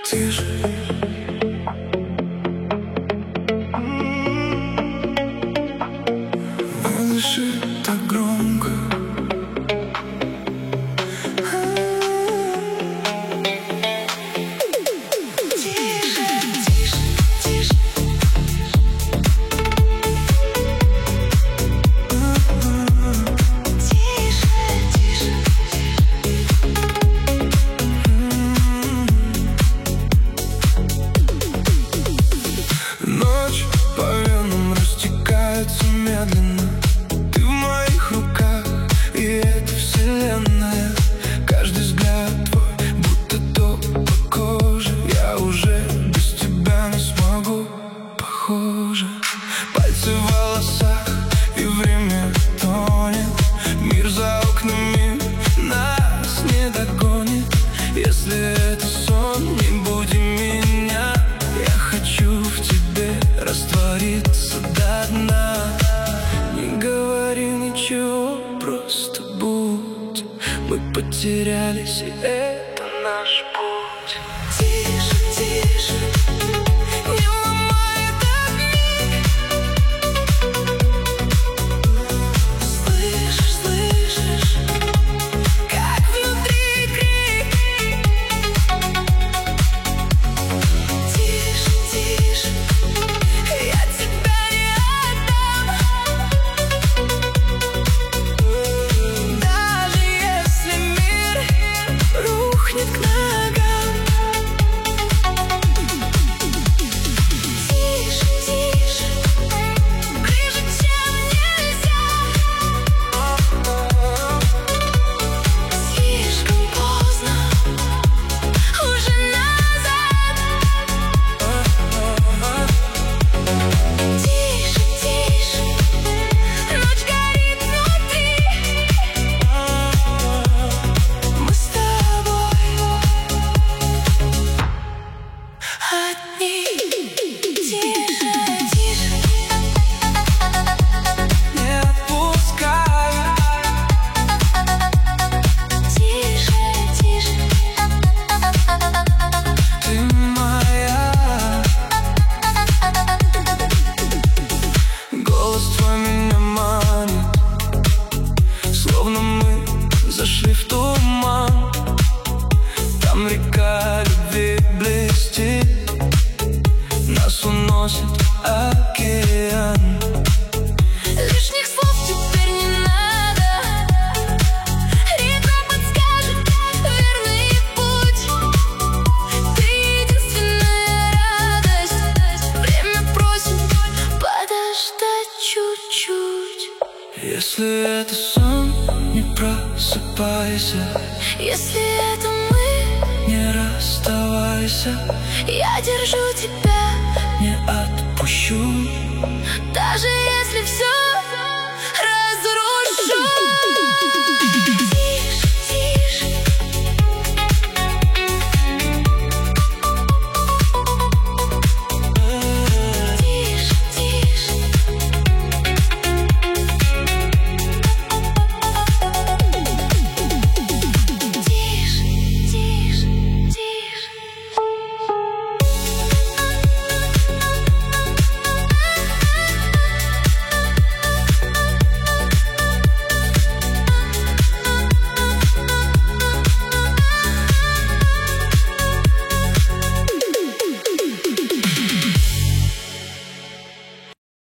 тише. Не дыши так громко. Ночь по венам растекается медленно. Ты в моих руках, и это вселенная. Каждый взгляд твой, будто топ по коже. Я уже без тебя не смогу, похоже. Пальцы в волосах, и время тонет. Мир за окнами нас не догонит. Если это сон, не буди меня. Я хочу в тебе раствориться до дна. Не говори ничего, просто будь. Мы потерялись, и это наш путь. Тише, тише, не ломай этот миг. Слышишь, слышишь, как внутри крик. Тише, тише, я тебя не отдам. Даже если мир рухнет к ногам. Тише, тише, ближе, чем нельзя. Слишком поздно, уже назад. Тише, тише, ночь горит внутри. Мы с тобой одни. Тише, тише, не отпускай. Тише, тише, ты моя. Голос твой меня манит, словно мы зашли в туман. Там река любви блестит, нас уносит океан. Лишних слов теперь не надо, река подскажет верный путь. Ты единственная радость, время просит подождать чуть-чуть. Если это сон, не просыпайся. Если это мы, не расставайся. Я держу тебя, не